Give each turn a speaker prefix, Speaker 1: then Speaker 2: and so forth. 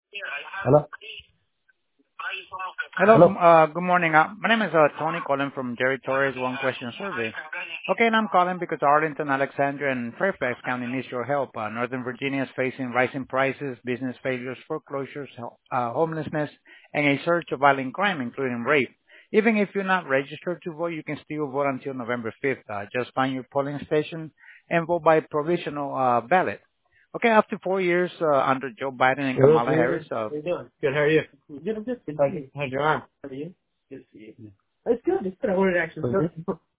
Speaker 1: Hello?
Speaker 2: Hello,
Speaker 1: Hello?
Speaker 2: good morning. My name is Tony calling from Jerry Torres One Question Survey. Okay, and I'm calling because Arlington, Alexandria, and Fairfax County needs your help. Northern Virginia is facing rising prices, business failures, foreclosures, homelessness, and a surge of violent crime, including rape. Even if you're not registered to vote, you can still vote until November 5th. Just find your polling station and vote by provisional ballot. Okay, after 4 years under Joe Biden and
Speaker 1: Good,
Speaker 2: Kamala
Speaker 1: good.
Speaker 2: Harris,
Speaker 1: How you doing? Good, how are you? Good, I'm good. How's your arm? How are you? Good to see you. It's good, it's good. I wanted to actually